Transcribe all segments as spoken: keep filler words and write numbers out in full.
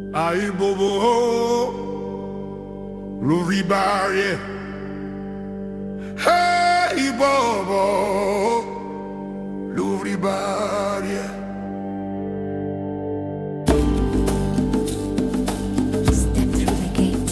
Ay bobo, l'ouvri barrière. Hey bobo, l'ouvri barrière. Step through the gate.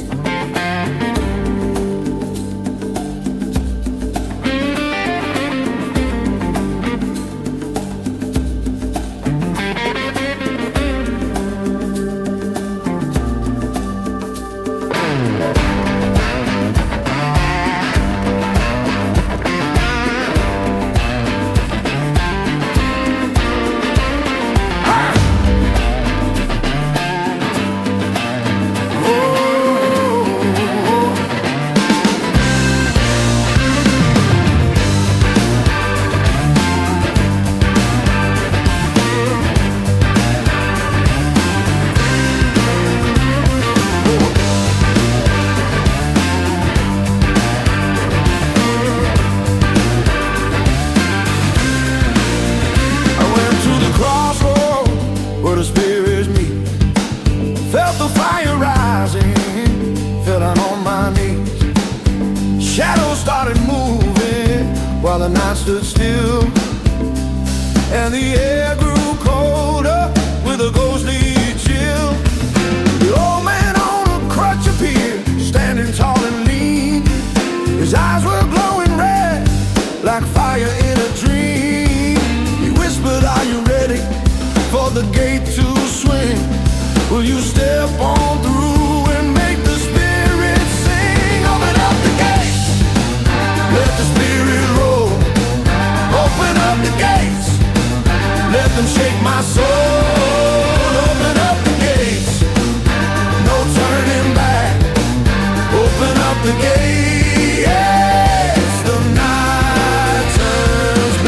The spirits meet, felt the fire rising, fell down on my knees. Shadows started moving while the night stood still, and the air grew colder with a ghostly chill. The old man on a crutch appeared, standing tall and lean. His eyes were glowing red like fire in a dream. He whispered, "Are you ready for the gate to swing? Will you step on through and make the spirit sing? Open up the gates, let the spirit roll. Open up the gates, let them shake my soul. Open up the gates, no turning back. Open up the gates, the night turns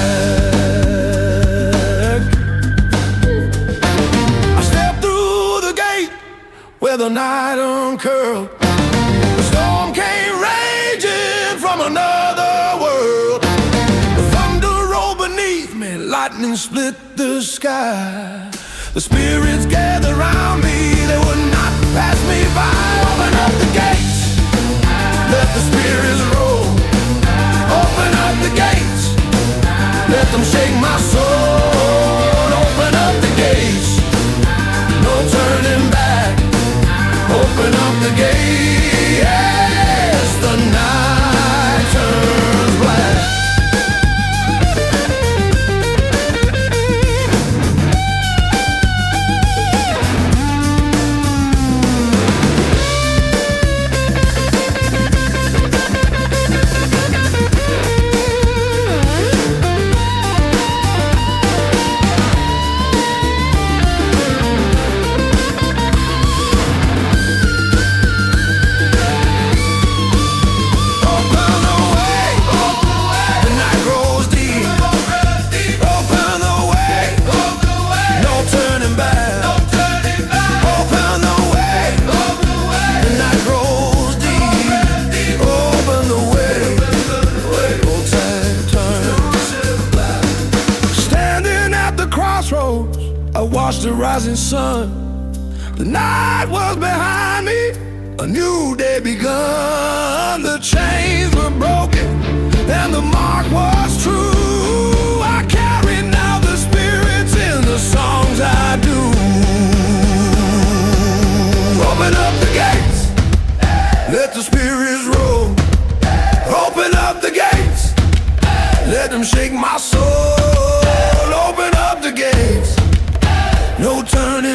black." Where the night uncurled, the storm came raging from another world. The thunder rolled beneath me, lightning split the sky. The spirits gathered around me, they would not pass me by. Open up the gates, let the spirits roll. Open up the gates, let them shake my soul. Open up the gates, no turning back. Open up the gate, yes, the night turns black. I watched the rising sun. The night was behind me, a new day begun. The chains were broken and the mark was true. I carry now the spirits in the songs I do. Open up the gates, let the spirits roll. Open up the gates, let them shake my soul. Open up the gates, no turning